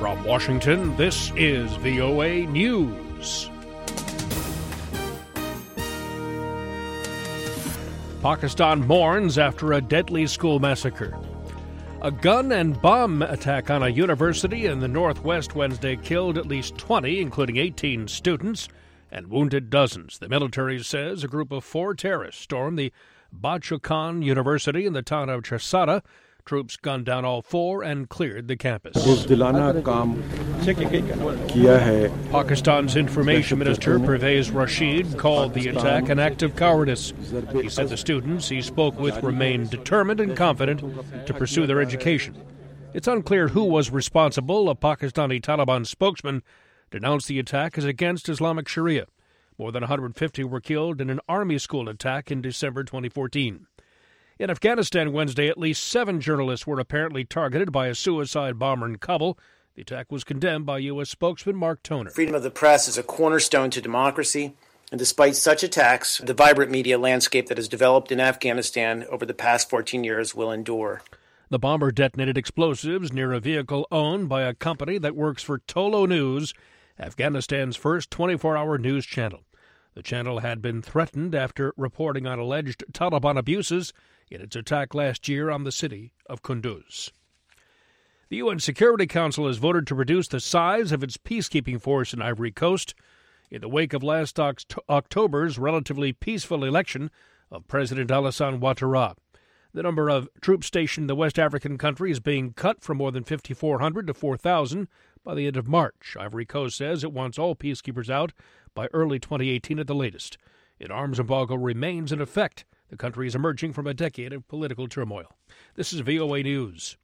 From Washington, this is VOA News. Pakistan mourns after a deadly school massacre. A gun and bomb attack on a university in the Northwest Wednesday killed at least 20, including 18 students, and wounded dozens. The military says a group of 4 terrorists stormed the Bacha Khan University in the town of Chasada. Troops gunned down all 4 and cleared the campus. Pakistan's information minister Pervez Rashid called the attack an act of cowardice. He said the students he spoke with remain determined and confident to pursue their education. It's unclear who was responsible. A Pakistani Taliban spokesman denounced the attack as against Islamic Sharia. More than 150 were killed in an army school attack in December 2014. In Afghanistan Wednesday, at least 7 journalists were apparently targeted by a suicide bomber in Kabul. The attack was condemned by U.S. spokesman Mark Toner. Freedom of the press is a cornerstone to democracy, and despite such attacks, the vibrant media landscape that has developed in Afghanistan over the past 14 years will endure. The bomber detonated explosives near a vehicle owned by a company that works for Tolo News, Afghanistan's first 24-hour news channel. The channel had been threatened after reporting on alleged Taliban abuses in its attack last year on the city of Kunduz. The UN Security Council has voted to reduce the size of its peacekeeping force in Ivory Coast in the wake of last October's relatively peaceful election of President Alassane Ouattara. The number of troops stationed in the West African country is being cut from more than 5,400 to 4,000 by the end of March. Ivory Coast says it wants all peacekeepers out by early 2018 at the latest. An arms embargo remains in effect. The country is emerging from a decade of political turmoil. This is VOA News.